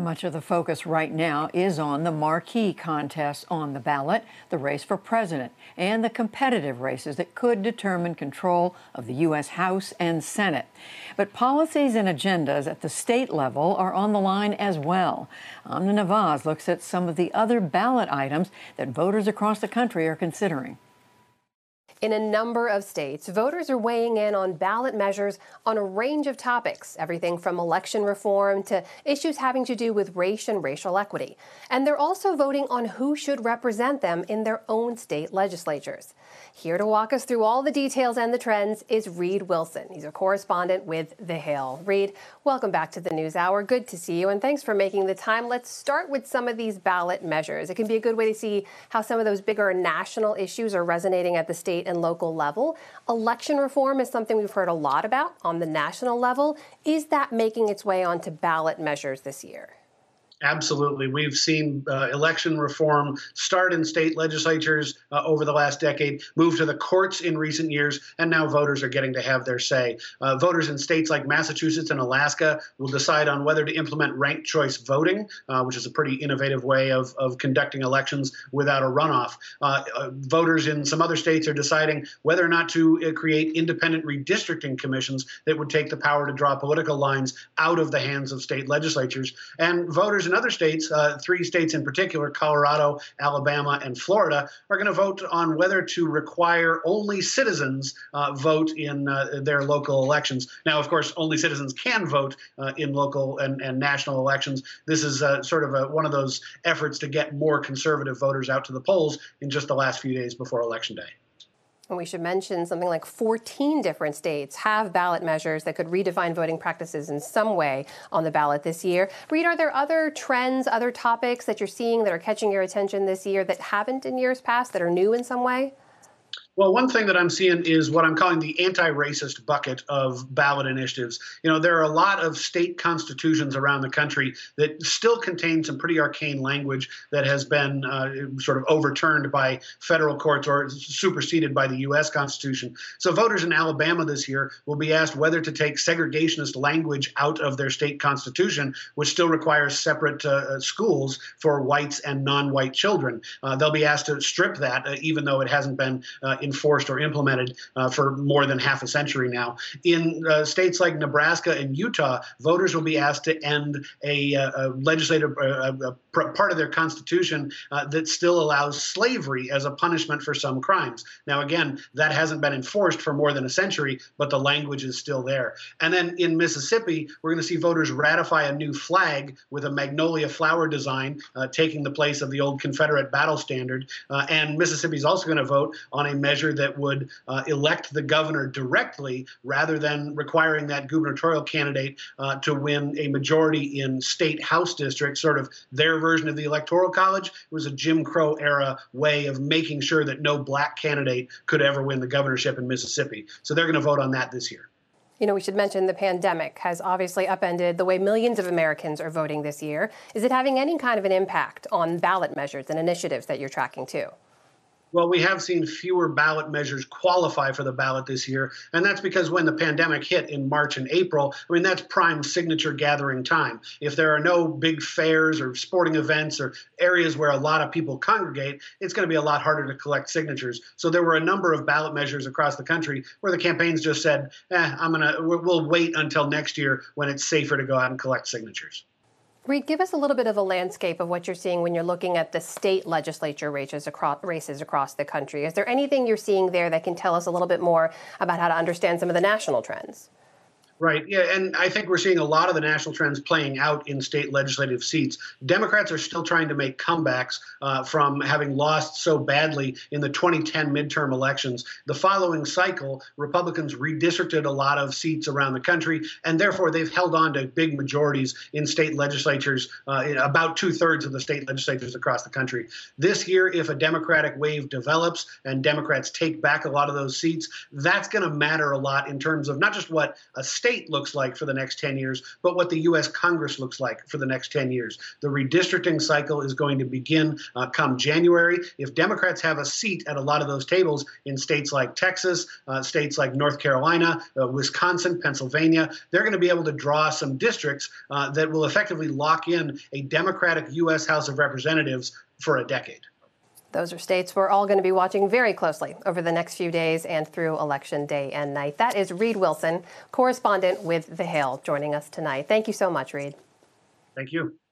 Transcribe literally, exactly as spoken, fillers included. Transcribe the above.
Much of the focus right now is on the marquee contests on the ballot, the race for president, and the competitive races that could determine control of the U S House and Senate. But policies and agendas at the state level are on the line as well. Amna Nawaz looks at some of the other ballot items that voters across the country are considering. In a number of states, voters are weighing in on ballot measures on a range of topics, everything from election reform to issues having to do with race and racial equity. And they're also voting on who should represent them in their own state legislatures. Here to walk us through all the details and the trends is Reed Wilson. He's a correspondent with The Hill. Reed, welcome back to the NewsHour. Good to see you, and thanks for making the time. Let's start with some of these ballot measures. It can be a good way to see how some of those bigger national issues are resonating at the state and local level. Election reform is something we've heard a lot about on the national level. Is that making its way onto ballot measures this year? Absolutely. We've seen uh, election reform start in state legislatures uh, over the last decade, move to the courts in recent years, and now voters are getting to have their say. Uh, voters in states like Massachusetts and Alaska will decide on whether to implement ranked choice voting, uh, which is a pretty innovative way of, of conducting elections without a runoff. Uh, uh, voters in some other states are deciding whether or not to uh, create independent redistricting commissions that would take the power to draw political lines out of the hands of state legislatures. And voters in other states, uh, three states in particular, Colorado, Alabama, and Florida, are going to vote on whether to require only citizens uh, vote in uh, their local elections. Now, of course, only citizens can vote uh, in local and, and national elections. This is uh, sort of a, one of those efforts to get more conservative voters out to the polls in just the last few days before Election Day. And we should mention something like fourteen different states have ballot measures that could redefine voting practices in some way on the ballot this year. Reed, are there other trends, other topics that you're seeing that are catching your attention this year that haven't in years past, that are new in some way? Well, one thing that I'm seeing is what I'm calling the anti-racist bucket of ballot initiatives. You know, there are a lot of state constitutions around the country that still contain some pretty arcane language that has been uh, sort of overturned by federal courts or superseded by the U S Constitution. So voters in Alabama this year will be asked whether to take segregationist language out of their state constitution, which still requires separate uh, schools for whites and non-white children. Uh, they'll be asked to strip that, uh, even though it hasn't been uh, enforced or implemented uh, for more than half a century now. In uh, states like Nebraska and Utah, voters will be asked to end a, a legislative uh, a part of their constitution uh, that still allows slavery as a punishment for some crimes. Now, again, that hasn't been enforced for more than a century, but the language is still there. And then in Mississippi, we're going to see voters ratify a new flag with a magnolia flower design, uh, taking the place of the old Confederate battle standard. Uh, and Mississippi is also going to vote on a measure that would uh, elect the governor directly rather than requiring that gubernatorial candidate uh, to win a majority in state house districts, sort of their version of the Electoral College. It was a Jim Crow era way of making sure that no black candidate could ever win the governorship in Mississippi. So they're going to vote on that this year. You know, we should mention the pandemic has obviously upended the way millions of Americans are voting this year. Is it having any kind of an impact on ballot measures and initiatives that you're tracking too? Well, we have seen fewer ballot measures qualify for the ballot this year, and that's because when the pandemic hit in March and April, I mean, that's prime signature gathering time. If there are no big fairs or sporting events or areas where a lot of people congregate, it's going to be a lot harder to collect signatures. So there were a number of ballot measures across the country where the campaigns just said, eh, I'm gonna, we'll wait until next year when it's safer to go out and collect signatures. Reed, give us a little bit of a landscape of what you're seeing when you're looking at the state legislature races across, races across the country. Is there anything you're seeing there that can tell us a little bit more about how to understand some of the national trends? Right. Yeah. And I think we're seeing a lot of the national trends playing out in state legislative seats. Democrats are still trying to make comebacks uh, from having lost so badly in the twenty ten midterm elections. The following cycle, Republicans redistricted a lot of seats around the country, and therefore they've held on to big majorities in state legislatures, uh, in about two thirds of the state legislatures across the country. This year, if a Democratic wave develops and Democrats take back a lot of those seats, that's going to matter a lot in terms of not just what a state state looks like for the next ten years, but what the U S Congress looks like for the next ten years. The redistricting cycle is going to begin uh, come January. If Democrats have a seat at a lot of those tables in states like Texas, uh, states like North Carolina, uh, Wisconsin, Pennsylvania, they're going to be able to draw some districts uh, that will effectively lock in a Democratic U S House of Representatives for a decade. Those are states we're all going to be watching very closely over the next few days and through Election Day and night. That is Reid Wilson, correspondent with The Hill, joining us tonight. Thank you so much, Reid. Thank you.